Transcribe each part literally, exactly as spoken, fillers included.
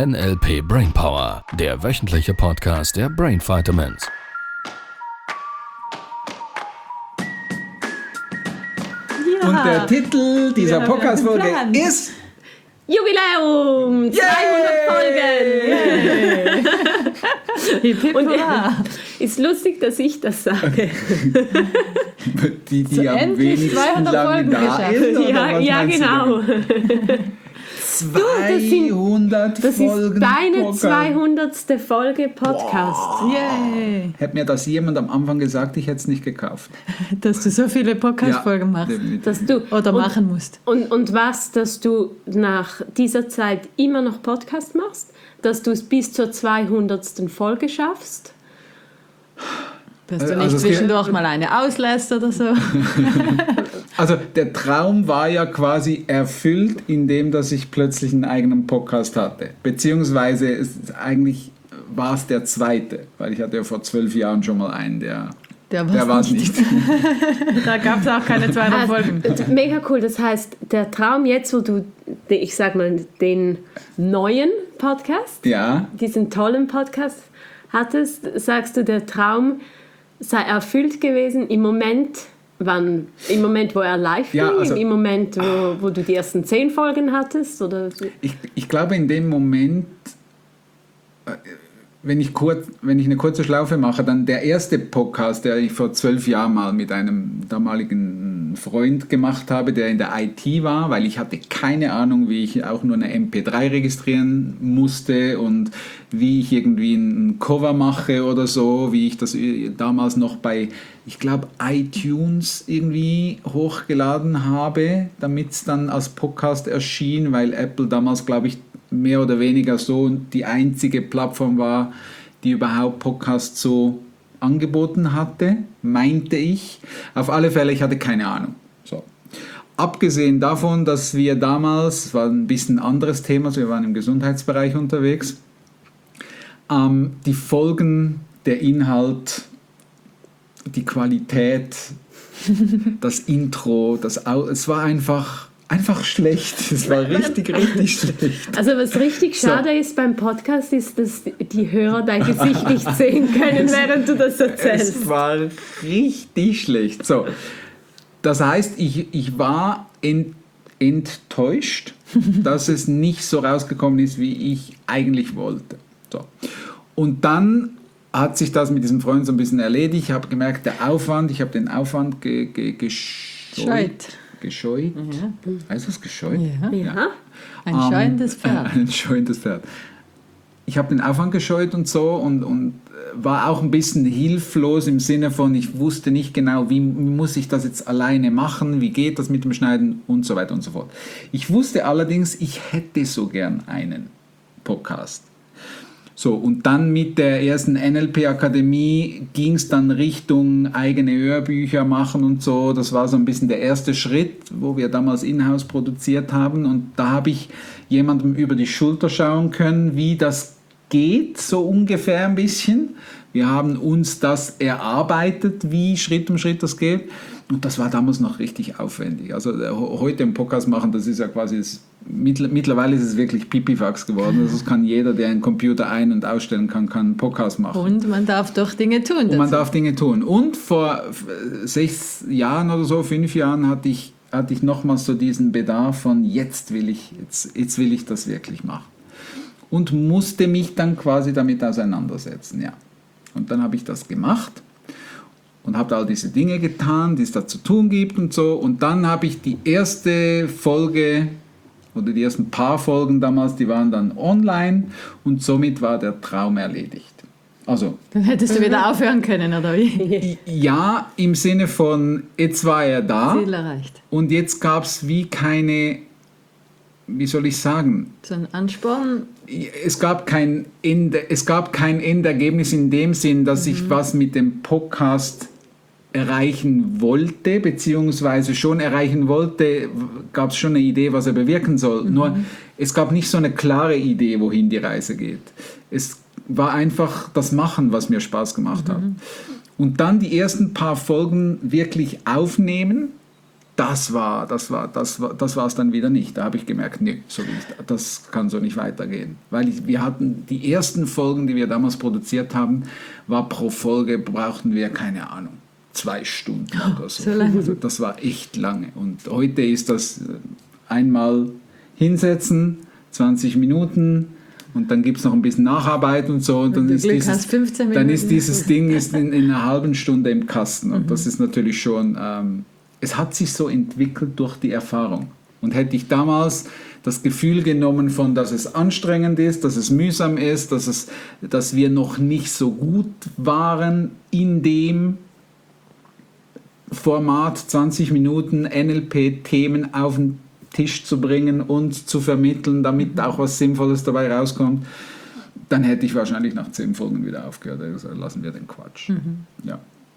N L P Brainpower, der wöchentliche Podcast der Brain Vitamins. Ja. Und der Titel dieser ja, Podcast-Folge ist Jubiläum! Yay! zweihundert Folgen! Und ja, ist lustig, dass ich das sage. Die, die am wenigsten lang da ist, ja, ja genau. zweihundert das sind, Folgen. Das ist deine Podcast. zweihundertste Folge Podcast. Wow. Yay. Hätte mir das jemand am Anfang gesagt, ich hätte es nicht gekauft. Dass du so viele Podcast-Folgen ja, machst. Dass du, Oder und, machen musst. Und, und was, dass du nach dieser Zeit immer noch Podcast machst? Dass du es bis zur zweihundertsten Folge schaffst? Dass du nicht also zwischendurch mal eine auslässt oder so. Also der Traum war ja quasi erfüllt, indem dass ich plötzlich einen eigenen Podcast hatte. Beziehungsweise es, eigentlich war es der zweite, weil ich hatte ja vor zwölf Jahren schon mal einen, der, der war es nicht. nicht. Da gab es auch keine zweihundert Folgen. Also, mega cool, das heißt, der Traum jetzt, wo du, ich sag mal, den neuen Podcast, ja. diesen tollen Podcast hattest, sagst du, der Traum sei erfüllt gewesen im Moment, wann, im Moment, wo er live ja, ging, also, im Moment, wo, wo du die ersten zehn Folgen hattest? Oder? Ich, ich glaube, in dem Moment, wenn ich, kurz, wenn ich eine kurze Schlaufe mache, dann der erste Podcast, der ich vor zwölf Jahren mal mit einem damaligen Freund gemacht habe, der in der I T war, weil ich hatte keine Ahnung, wie ich auch nur eine M P drei registrieren musste und wie ich irgendwie ein Cover mache oder so, wie ich das damals noch bei, ich glaube, iTunes irgendwie hochgeladen habe, damit es dann als Podcast erschien, weil Apple damals, glaube ich, mehr oder weniger so die einzige Plattform war, die überhaupt Podcasts so angeboten hatte, meinte ich. Auf alle Fälle, ich hatte keine Ahnung. So. Abgesehen davon, dass wir damals, es war ein bisschen ein anderes Thema, also wir waren im Gesundheitsbereich unterwegs, ähm, die Folgen, der Inhalt, die Qualität, das Intro, das Au- es war einfach... Einfach schlecht. Es war richtig, richtig schlecht. Also was richtig schade so. ist beim Podcast, ist, dass die Hörer dein Gesicht nicht sehen können, während du das erzählst. Es war richtig schlecht. So, das heißt, ich, ich war ent, enttäuscht, dass es nicht so rausgekommen ist, wie ich eigentlich wollte. So. Und dann hat sich das mit diesem Freund so ein bisschen erledigt. Ich habe gemerkt, der Aufwand, ich habe den Aufwand ge, ge, gescheut. Gescheut. Ja. Heißt das gescheut? Ja. ja. Ein um, scheuendes Pferd. Ein scheuendes Pferd. Ich habe den Aufwand gescheut und so und, und war auch ein bisschen hilflos im Sinne von, ich wusste nicht genau, wie muss ich das jetzt alleine machen, wie geht das mit dem Schneiden und so weiter und so fort. Ich wusste allerdings, ich hätte so gern einen Podcast. So, und dann mit der ersten N L P-Akademie ging es dann Richtung eigene Hörbücher machen und so. Das war so ein bisschen der erste Schritt, wo wir damals in-house produziert haben. Und da habe ich jemandem über die Schulter schauen können, wie das geht, so ungefähr ein bisschen. Wir haben uns das erarbeitet, wie Schritt um Schritt das geht. Und das war damals noch richtig aufwendig. Also heute im Podcast machen, das ist ja quasi, das, mittlerweile ist es wirklich Pipifax geworden. Also das kann jeder, der einen Computer ein- und ausstellen kann, kann einen Podcast machen. Und man darf doch Dinge tun. Und man darf Dinge tun. Und vor sechs Jahren oder so, fünf Jahren hatte ich, hatte ich nochmals so diesen Bedarf von, jetzt will ich, jetzt, jetzt will ich das wirklich machen. Und musste mich dann quasi damit auseinandersetzen, ja. Und dann habe ich das gemacht. Und habe all diese Dinge getan, die es da zu tun gibt und so. Und dann habe ich die erste Folge oder die ersten paar Folgen damals, die waren dann online und somit war der Traum erledigt. Also, dann hättest du wieder aufhören können, oder wie? Ja, im Sinne von, jetzt war er da. Ziel erreicht. Und jetzt gab es wie keine, wie soll ich sagen? So ein Ansporn. Es gab kein Ende, es gab kein Endergebnis in dem Sinn, dass mhm. ich was mit dem Podcast erreichen wollte, beziehungsweise schon erreichen wollte, gab es schon eine Idee, was er bewirken soll. Mhm. Nur es gab nicht so eine klare Idee, wohin die Reise geht. Es war einfach das Machen, was mir Spaß gemacht mhm. hat. Und dann die ersten paar Folgen wirklich aufnehmen das war, das war, das war, das war es dann wieder nicht. Da habe ich gemerkt, nee, so wie ich, das kann so nicht weitergehen. Weil ich, wir hatten die ersten Folgen, die wir damals produziert haben, war pro Folge, brauchten wir, keine Ahnung, zwei Stunden oder so. So lange. Also das war echt lange. Und heute ist das einmal hinsetzen, zwanzig Minuten, und dann gibt es noch ein bisschen Nacharbeit und so. Und dann, ist Glück dieses, hast, fünfzehn dann Minuten. ist dieses Ding ist in, in einer halben Stunde im Kasten. Und mhm. das ist natürlich schon, ähm, es hat sich so entwickelt durch die Erfahrung. Und hätte ich damals das Gefühl genommen von, dass es anstrengend ist, dass es mühsam ist, dass, es, dass wir noch nicht so gut waren in dem Format, zwanzig Minuten N L P-Themen auf den Tisch zu bringen und zu vermitteln, damit auch was Sinnvolles dabei rauskommt, dann hätte ich wahrscheinlich nach zehn Folgen wieder aufgehört. Also lassen wir den Quatsch. Mhm. Ja.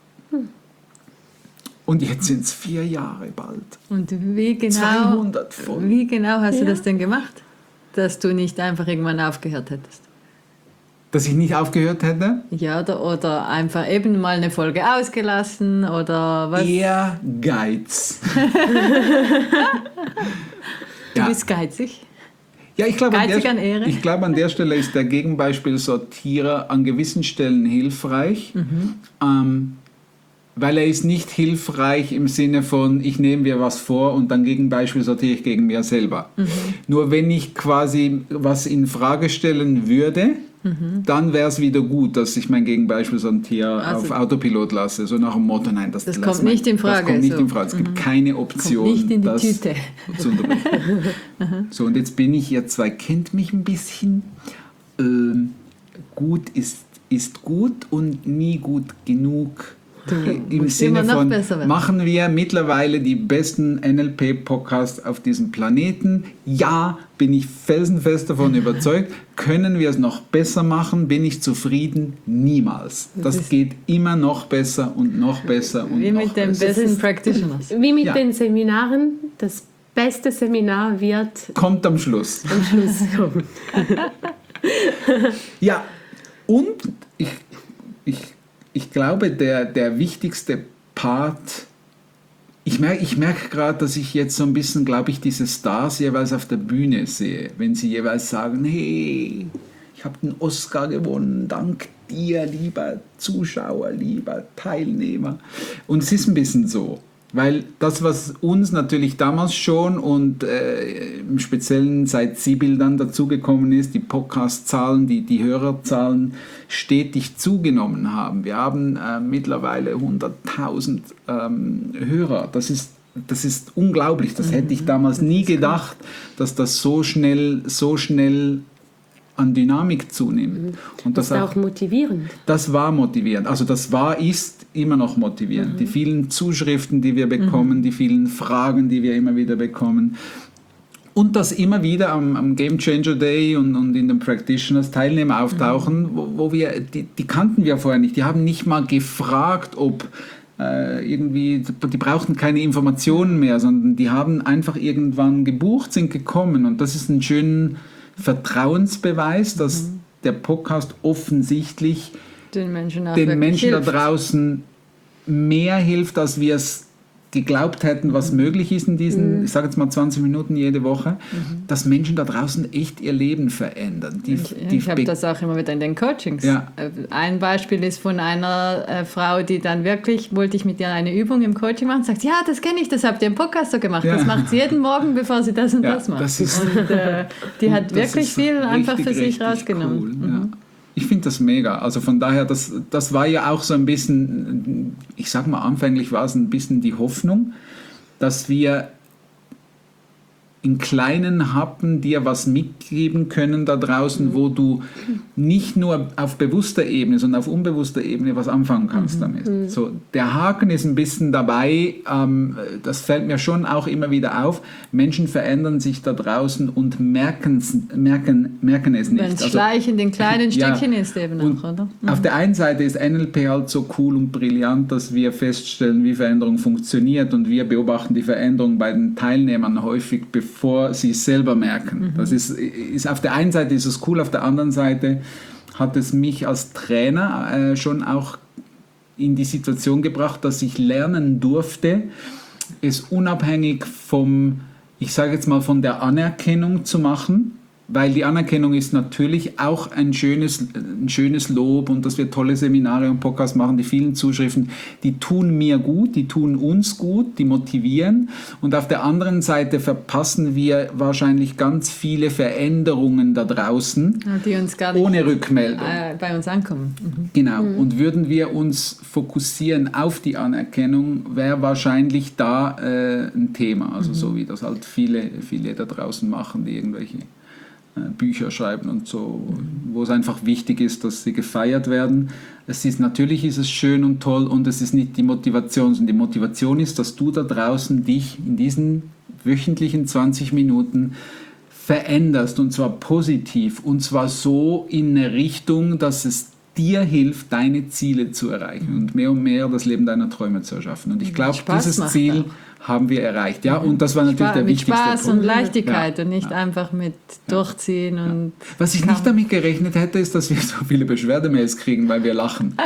Und jetzt sind es vier Jahre bald. Und wie genau, zweihundert Folgen. Wie genau hast ja. du das denn gemacht, dass du nicht einfach irgendwann aufgehört hättest? Dass ich nicht aufgehört hätte? Ja, oder, oder einfach eben mal eine Folge ausgelassen oder was? Ehrgeiz. Du ja. bist geizig? Ja, ich glaube, an, Geizig an der- Ehre? ich glaube, an der Stelle ist der Gegenbeispiel-Sortierer an gewissen Stellen hilfreich, Mhm. ähm, weil er ist nicht hilfreich im Sinne von, ich nehme mir was vor und dann Gegenbeispiel sortiere ich gegen mir selber. Mhm. Nur wenn ich quasi was in Frage stellen würde, mhm. dann wäre es wieder gut, dass ich mein Gegenbeispiel sortiere Also- auf Autopilot lasse, so nach dem Motto, nein, das, Das lass kommt mal- nicht in Frage, Das kommt nicht so. in Frage. Es gibt keine Option, Kommt nicht in die das Tüte. zu unterbrechen. So, und jetzt bin ich, ihr zwei kennt mich ein bisschen, ähm, gut ist, ist gut und nie gut genug. Im musst Sinne immer noch von, besser werden. machen wir mittlerweile die besten N L P-Podcasts auf diesem Planeten? Ja, bin ich felsenfest davon überzeugt. Können wir es noch besser machen? Bin ich zufrieden? Niemals. Das, ist- geht immer noch besser und noch besser und Wie noch mit den besser. besten ist- Practitioners. Wie mit Ja. den Seminaren, das beste Seminar wird Kommt am Schluss. am Schluss kommen. Ja, und ich, ich, ich glaube, der, der wichtigste Part, ich merke ich merk gerade, dass ich jetzt so ein bisschen, glaube ich, diese Stars jeweils auf der Bühne sehe, wenn sie jeweils sagen, hey, ich habe den Oscar gewonnen, dank dir, lieber Zuschauer, lieber Teilnehmer. Und es ist ein bisschen so. Weil das, was uns natürlich damals schon und äh, im Speziellen seit Sibyl dann dazugekommen ist, die Podcast-Zahlen, die, die Hörerzahlen stetig zugenommen haben. Wir haben äh, mittlerweile hunderttausend ähm, Hörer. Das ist, das ist unglaublich. Das hätte ich damals nie gedacht, dass das so schnell, so schnell an Dynamik zunimmt. Und Das das ist auch auch motivierend. das war motivierend. Also das war, ist immer noch motivierend. Mhm. Die vielen Zuschriften, die wir bekommen, mhm. die vielen Fragen, die wir immer wieder bekommen. Und dass immer wieder am, am Game Changer Day und, und in den Practitioners Teilnehmer auftauchen, mhm. wo, wo wir, die, die kannten wir vorher nicht. Die haben nicht mal gefragt, ob äh, irgendwie, die brauchten keine Informationen mehr, sondern die haben einfach irgendwann gebucht, sind gekommen. Und das ist ein schöner Vertrauensbeweis, dass mhm. der Podcast offensichtlich Den Menschen, auch den Menschen da hilft. draußen mehr hilft, als wir es geglaubt hätten, was mhm. möglich ist in diesen, Mhm. ich sage jetzt mal zwanzig Minuten jede Woche, Mhm. dass Menschen da draußen echt ihr Leben verändern. Die, Ich, die ich habe be- das auch immer wieder in den Coachings. Ja. Ein Beispiel ist von einer äh, Frau, die dann wirklich, wollte ich mit ihr eine Übung im Coaching machen, sagt, ja, das kenne ich, das habt ihr im Podcast so gemacht. Ja. Das macht sie jeden Morgen, bevor sie das und Ja, das macht. das ist- und äh, die hat das wirklich ist viel einfach richtig, für sich richtig rausgenommen. cool, Mhm. ja. Ich finde das mega. Also von daher, das, das war ja auch so ein bisschen, ich sag mal, anfänglich war es ein bisschen die Hoffnung, dass wir in kleinen Happen dir was mitgeben können da draußen, wo du nicht nur auf bewusster Ebene, sondern auf unbewusster Ebene was anfangen kannst damit. So, der Haken ist ein bisschen dabei, ähm, das fällt mir schon auch immer wieder auf, Menschen verändern sich da draußen und merken's, merken, merken es nicht. Wenn es Also, schleichend in kleinen ja, Stückchen ist eben und auch, oder? auf der einen Seite ist N L P halt so cool und brillant, dass wir feststellen, wie Veränderung funktioniert und wir beobachten die Veränderung bei den Teilnehmern häufig, bevor sie es selber merken. Mhm. Das ist, ist, auf der einen Seite ist es cool, auf der anderen Seite hat es mich als Trainer äh, schon auch in die Situation gebracht, dass ich lernen durfte, es unabhängig vom, ich sage jetzt mal, von der Anerkennung zu machen, weil die Anerkennung ist natürlich auch ein schönes, ein schönes Lob und dass wir tolle Seminare und Podcasts machen, die vielen Zuschriften, die tun mir gut, die tun uns gut, die motivieren und auf der anderen Seite verpassen wir wahrscheinlich ganz viele Veränderungen da draußen, die uns gar nicht ohne Rückmeldung. Äh, bei uns ankommen. Mhm. Genau, mhm. Und würden wir uns fokussieren auf die Anerkennung, wäre wahrscheinlich da äh, ein Thema, also mhm. so wie das halt viele, viele da draußen machen, die irgendwelche Bücher schreiben und so, wo es einfach wichtig ist, dass sie gefeiert werden. Es ist, natürlich ist es schön und toll und es ist nicht die Motivation, sondern die Motivation ist, dass du da draußen dich in diesen wöchentlichen zwanzig Minuten veränderst und zwar positiv und zwar so in eine Richtung, dass es dir hilft, deine Ziele zu erreichen und mehr und mehr das Leben deiner Träume zu erschaffen. Und ich glaube, dieses Ziel auch. haben wir erreicht. Ja, und das war natürlich Spaß, der wichtigste Punkt. Mit Spaß und Leichtigkeit ja. und nicht ja. einfach mit Durchziehen. Ja. Und was ich nicht damit gerechnet hätte, ist, dass wir so viele Beschwerdemails kriegen, weil wir lachen.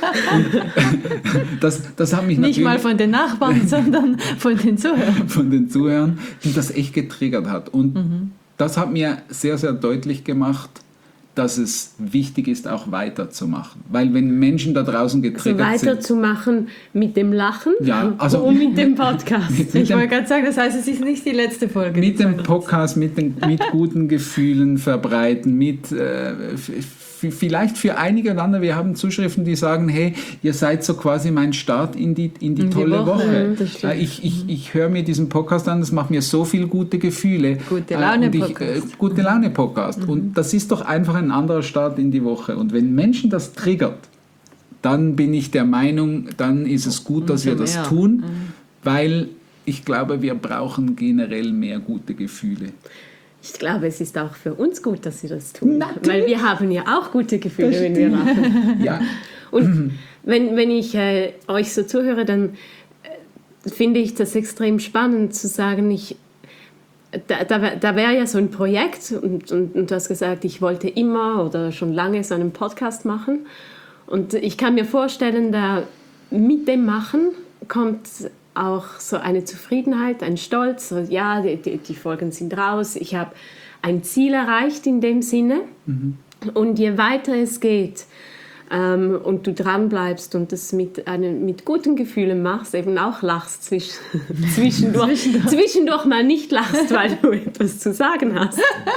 das, das hat mich nicht mal von den Nachbarn, sondern von den Zuhörern. Von den Zuhörern, die das echt getriggert hat. Und mhm. das hat mir sehr, sehr deutlich gemacht, dass es wichtig ist, auch weiterzumachen. Weil wenn Menschen da draußen getriggert also sind... weiterzumachen mit dem Lachen ja, also und mit dem Podcast. Mit, mit ich wollte gerade sagen, das heißt, es ist nicht die letzte Folge. Mit dem Podcast, mit, den, mit guten Gefühlen verbreiten, mit... Äh, f- vielleicht für einige und andere, wir haben Zuschriften, die sagen, hey, ihr seid so quasi mein Start in die, in die in tolle die Woche. Woche. Ja, ich ich, ich höre mir diesen Podcast an, das macht mir so viel gute Gefühle. Gute Laune-Podcast. Äh, gute Laune-Podcast. Mhm. Und das ist doch einfach ein anderer Start in die Woche. Und wenn Menschen das triggert, dann bin ich der Meinung, dann ist es gut, dass wir das tun, mhm. weil ich glaube, wir brauchen generell mehr gute Gefühle. Ich glaube, es ist auch für uns gut, dass Sie das tun. Natürlich. Weil wir haben ja auch gute Gefühle, wenn wir lachen. Ja. Und wenn, wenn ich äh, euch so zuhöre, dann äh, finde ich das extrem spannend zu sagen, ich, da, da, da wäre ja so ein Projekt und, und, und du hast gesagt, ich wollte immer oder schon lange so einen Podcast machen. Und ich kann mir vorstellen, da mit dem Machen kommt auch so eine Zufriedenheit, ein Stolz, so, ja, die, die, die Folgen sind raus, ich habe ein Ziel erreicht in dem Sinne. Mhm. Und je weiter es geht ähm, und du dran bleibst und das mit, einem, mit guten Gefühlen machst, eben auch lachst zwisch, zwischendurch, zwischendurch mal nicht lachst, weil du etwas zu sagen hast.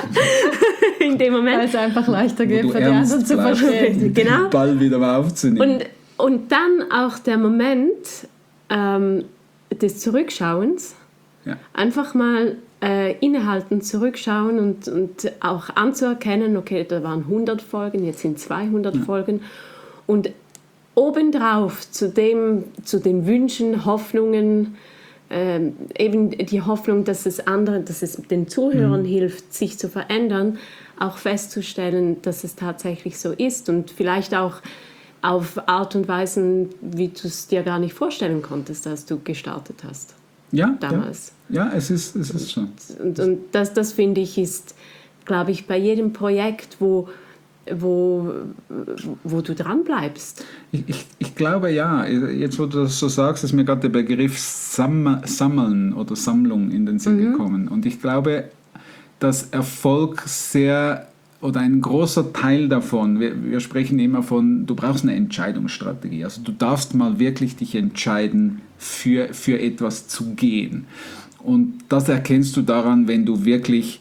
In dem Moment. Weil es einfach leichter geht, für die anderen zu verstehen. Genau. Den Ball wieder mal aufzunehmen. Und, und dann auch der Moment, ähm, des Zurückschauens, ja. einfach mal äh, innehalten, zurückschauen und, und auch anzuerkennen, okay, da waren hundert Folgen, jetzt sind zweihundert ja. Folgen und obendrauf zu, dem, zu den Wünschen, Hoffnungen, äh, eben die Hoffnung, dass es anderen, dass es den Zuhörern mhm. hilft, sich zu verändern, auch festzustellen, dass es tatsächlich so ist und vielleicht auch auf Art und Weisen, wie du es dir gar nicht vorstellen konntest, als du gestartet hast. Ja, damals. Ja, ja es ist es ist schon. Und, und das, das finde ich, ist, glaube ich, bei jedem Projekt, wo, wo, wo du dran bleibst. Ich, ich, ich glaube ja, jetzt wo du das so sagst, ist mir gerade der Begriff Sam- Sammeln oder Sammlung in den Sinn mhm. gekommen. Und ich glaube, dass Erfolg sehr... oder ein großer Teil davon, wir, wir sprechen immer von, du brauchst eine Entscheidungsstrategie. Also du darfst mal wirklich dich entscheiden, für, für etwas zu gehen. Und das erkennst du daran, wenn du wirklich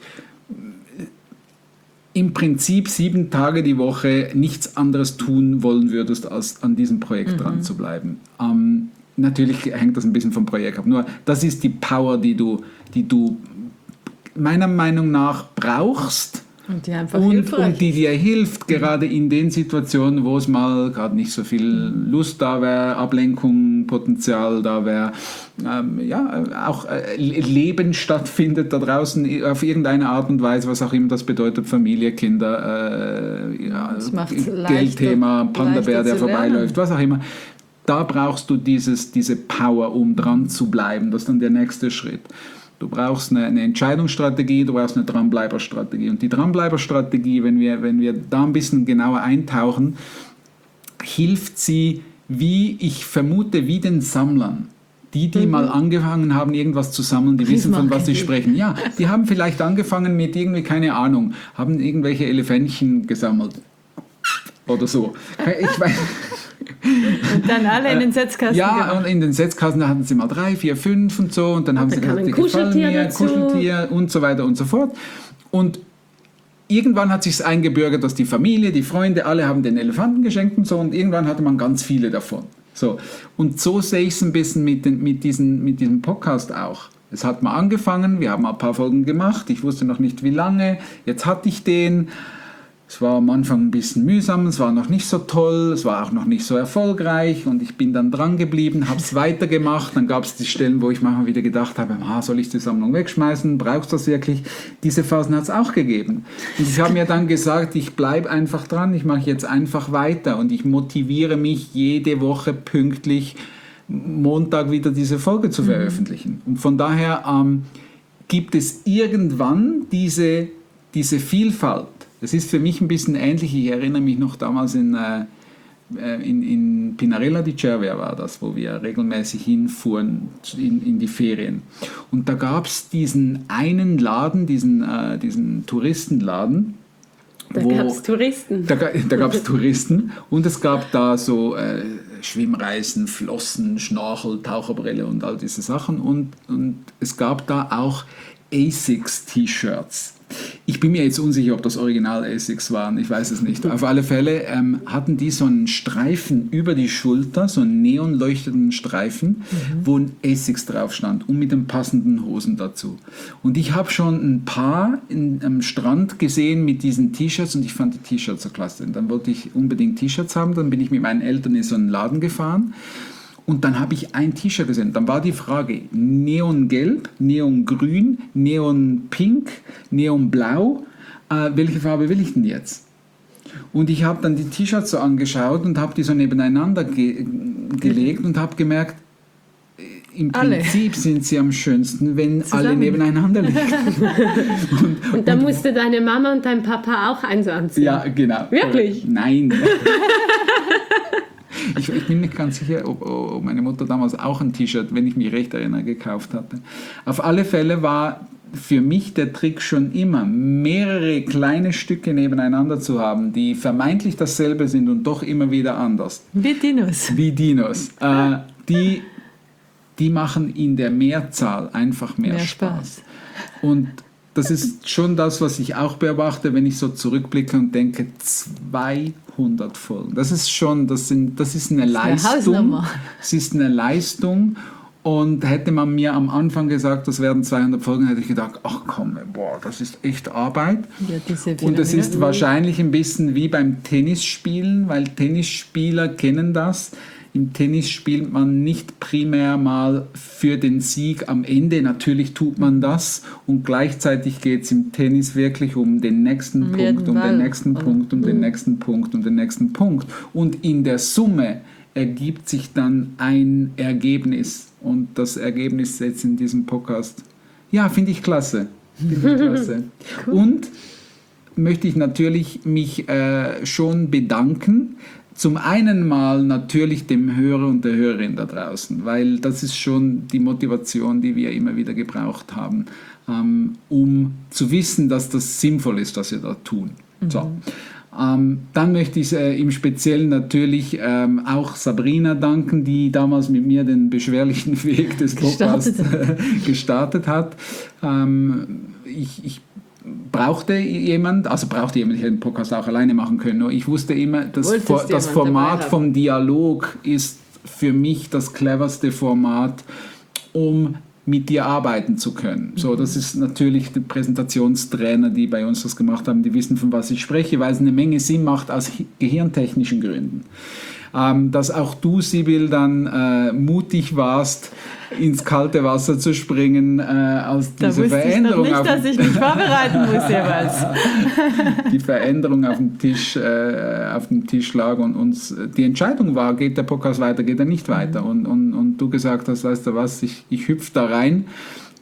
im Prinzip sieben Tage die Woche nichts anderes tun wollen würdest, als an diesem Projekt mhm. dran zu bleiben. Ähm, natürlich hängt das ein bisschen vom Projekt ab. Nur das ist die Power, die du, die du meiner Meinung nach brauchst, Und die einfach und, und die dir hilft, gerade in den Situationen, wo es mal gerade nicht so viel Lust da wäre, Ablenkung, Potenzial da wäre, ähm, ja, auch äh, Leben stattfindet da draußen auf irgendeine Art und Weise, was auch immer das bedeutet, Familie, Kinder, äh, ja, Geldthema, Panda-Bär, der vorbeiläuft, was auch immer. Da brauchst du dieses, diese Power, um dran zu bleiben. Das ist dann der nächste Schritt. Du brauchst eine, eine Entscheidungsstrategie, du brauchst eine Dranbleiberstrategie. Und die Dranbleiberstrategie, wenn wir, wenn wir da ein bisschen genauer eintauchen, hilft sie, wie ich vermute, wie den Sammlern. Die, die mhm. mal angefangen haben, irgendwas zu sammeln, die wissen, von was sie sprechen. Ja, die haben vielleicht angefangen mit irgendwie, keine Ahnung, haben irgendwelche Elefantchen gesammelt. Oder so. Ich weiß... Und dann alle in den Setzkasten. Ja, gemacht. Und in den Setzkasten da hatten sie mal drei, vier, fünf und so. Und dann haben und sie dann gesagt, die Kuscheltier gefallen mir, dazu. Kuscheltier und so weiter und so fort. Und irgendwann hat sich eingebürgert, dass die Familie, die Freunde, alle haben den Elefanten geschenkt und so. Und irgendwann hatte man ganz viele davon. So. Und so sehe ich es ein bisschen mit, den, mit, diesen, mit diesem Podcast auch. Es hat mal angefangen, wir haben ein paar Folgen gemacht. Ich wusste noch nicht, wie lange. Jetzt hatte ich den. Es war am Anfang ein bisschen mühsam, es war noch nicht so toll, es war auch noch nicht so erfolgreich und ich bin dann dran geblieben, habe es weitergemacht. Dann gab es die Stellen, wo ich manchmal wieder gedacht habe, ah, soll ich die Sammlung wegschmeißen, brauchst du das wirklich? Diese Phasen hat es auch gegeben. Und ich habe mir dann gesagt, ich bleibe einfach dran, ich mache jetzt einfach weiter und ich motiviere mich jede Woche pünktlich Montag wieder diese Folge zu veröffentlichen. Und von daher ähm, gibt es irgendwann diese, diese Vielfalt. Das ist für mich ein bisschen ähnlich. Ich erinnere mich noch damals in, äh, in, in Pinarella di Cervia war das, wo wir regelmäßig hinfuhren in, in die Ferien. Und da gab es diesen einen Laden, diesen, äh, diesen Touristenladen. Da gab es Touristen. Da, da gab es Touristen und es gab da so äh, Schwimmreisen, Flossen, Schnorchel, Taucherbrille und all diese Sachen. Und, und es gab da auch Asics-T-Shirts. Ich bin mir jetzt unsicher, ob das Original Asics waren, ich weiß es nicht. Auf alle Fälle ähm, hatten die so einen Streifen über die Schulter, so einen neonleuchtenden Streifen, mhm. wo ein Asics drauf stand und mit den passenden Hosen dazu. Und ich habe schon ein paar in, am Strand gesehen mit diesen T-Shirts und ich fand die T-Shirts so klasse. Und dann wollte ich unbedingt T-Shirts haben, dann bin ich mit meinen Eltern in so einen Laden gefahren. Und dann habe ich ein T-Shirt gesehen. Dann war die Frage, Neongelb, Neongrün, Neonpink, Neonblau. Äh, welche Farbe will ich denn jetzt? Und ich habe dann die T-Shirts so angeschaut und habe die so nebeneinander ge- gelegt und habe gemerkt, im Prinzip alle. Sind sie am schönsten, wenn zusammen. Alle nebeneinander liegen. und, und da musste deine Mama und dein Papa auch eins anziehen? Ja, genau. Wirklich? Nein. Ich, ich bin nicht ganz sicher, ob, ob meine Mutter damals auch ein T-Shirt, wenn ich mich recht erinnere, gekauft hatte. Auf alle Fälle war für mich der Trick schon immer, mehrere kleine Stücke nebeneinander zu haben, die vermeintlich dasselbe sind und doch immer wieder anders. Wie Dinos. Wie Dinos. Äh, die, die machen in der Mehrzahl einfach mehr, mehr Spaß. Spaß. Und das ist schon das, was ich auch beobachte, wenn ich so zurückblicke und denke, zweihundert Folgen. Das ist schon, das, sind, das ist eine Leistung. Das ist eine Leistung. Und hätte man mir am Anfang gesagt, das werden zweihundert Folgen, hätte ich gedacht, ach komm, boah, das ist echt Arbeit. Ja, und es ist wahrscheinlich ein bisschen wie beim Tennisspielen, weil Tennisspieler kennen das. Im Tennis spielt man nicht primär mal für den Sieg am Ende. Natürlich tut man das und gleichzeitig geht es im Tennis wirklich um den nächsten um Punkt, um Ball. den nächsten oder? Punkt, um mhm. den nächsten Punkt, um den nächsten Punkt. Und in der Summe ergibt sich dann ein Ergebnis. Und das Ergebnis jetzt in diesem Podcast, ja, finde ich klasse. Finde ich klasse. Cool. Und möchte ich natürlich mich äh, schon bedanken. Zum einen mal natürlich dem Hörer und der Hörerin da draußen, weil das ist schon die Motivation, die wir immer wieder gebraucht haben, ähm, um zu wissen, dass das sinnvoll ist, was wir da tun. Mhm. So. Ähm, dann möchte ich äh, im Speziellen natürlich ähm, auch Sabrina danken, die damals mit mir den beschwerlichen Weg des Podcasts gestartet, gestartet hat. Ähm, ich, ich brauchte jemand, also brauchte jemand, ich hätte den Podcast auch alleine machen können, nur ich wusste immer, das, For, das Format vom Dialog ist für mich das cleverste Format, um mit dir arbeiten zu können. So, das ist natürlich die Präsentationstrainer, die bei uns das gemacht haben, die wissen, von was ich spreche, weil es eine Menge Sinn macht aus gehirntechnischen Gründen. Ähm, dass auch du, Sibyl, dann äh, mutig warst, ins kalte Wasser zu springen, äh, aus da dieser Veränderung. Ich wusste nicht, dass ich mich vorbereiten muss jeweils. Die Veränderung auf dem Tisch, äh, auf dem Tisch lag und uns die Entscheidung war, geht der Podcast weiter, geht er nicht weiter. Und, und, und du gesagt hast, weißt du was, ich, ich hüpfe da rein.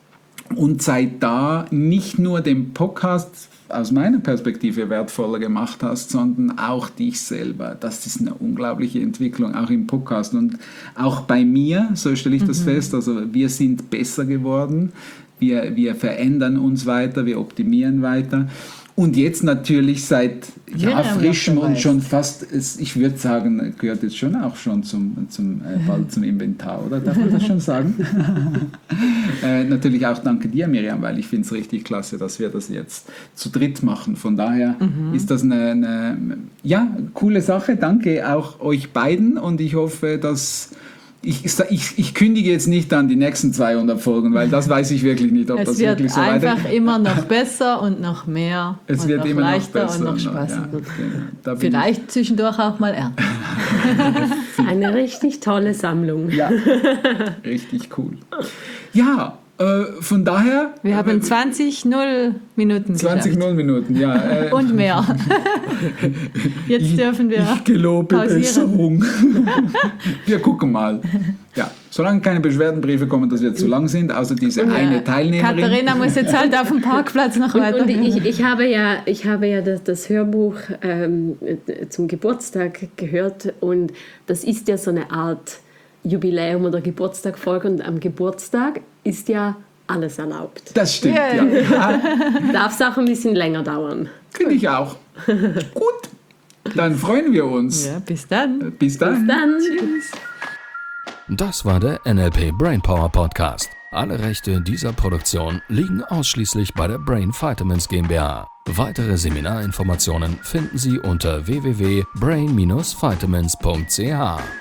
und seit da nicht nur den Podcast aus meiner Perspektive wertvoller gemacht hast, sondern auch dich selber. Das ist eine unglaubliche Entwicklung, auch im Podcast. Und auch bei mir, so stelle ich das mhm. fest, also wir sind besser geworden, wir, wir verändern uns weiter, wir optimieren weiter. Und jetzt natürlich seit ja, frischem und schon fast, ich würde sagen, gehört jetzt schon auch schon zum, zum, äh, bald zum Inventar, oder? Darf man das schon sagen? äh, natürlich auch danke dir, Miriam, weil ich finde es richtig klasse, dass wir das jetzt zu dritt machen. Von daher mhm. ist das eine, eine ja, coole Sache. Danke auch euch beiden und ich hoffe, dass Ich, ich, ich kündige jetzt nicht an die nächsten zweihundert Folgen, weil das weiß ich wirklich nicht, ob es das wirklich so weitergeht. Es wird einfach immer noch besser und noch mehr es und wird noch immer leichter noch besser und noch spaßiger. Ja, Vielleicht zwischendurch auch mal ernst. Eine richtig tolle Sammlung. Ja, richtig cool. Ja, äh, von daher... Wir haben zwanzig null Minuten zwanzig null Minuten, ja. Äh, und mehr. Jetzt ich, dürfen wir Ich gelobe pausieren. Besserung. Wir gucken mal. Ja, solange keine Beschwerdenbriefe kommen, dass wir zu lang sind, außer diese ja. eine Teilnehmerin. Katharina muss jetzt halt auf dem Parkplatz noch und, weiter. Und ich, ich habe ja, ich habe ja das, das Hörbuch ähm, zum Geburtstag gehört und das ist ja so eine Art Jubiläum oder Geburtstagfolge und am Geburtstag ist ja alles erlaubt. Das stimmt, yeah. ja. Darf es auch ein bisschen länger dauern. Finde ich auch. Gut, dann freuen wir uns. Ja, bis dann. Bis dann. Bis dann. Tschüss. Das war der N L P Brainpower Podcast. Alle Rechte dieser Produktion liegen ausschließlich bei der Brain Vitamins GmbH. Weitere Seminarinformationen finden Sie unter w w w punkt brain dash vitamins punkt c h.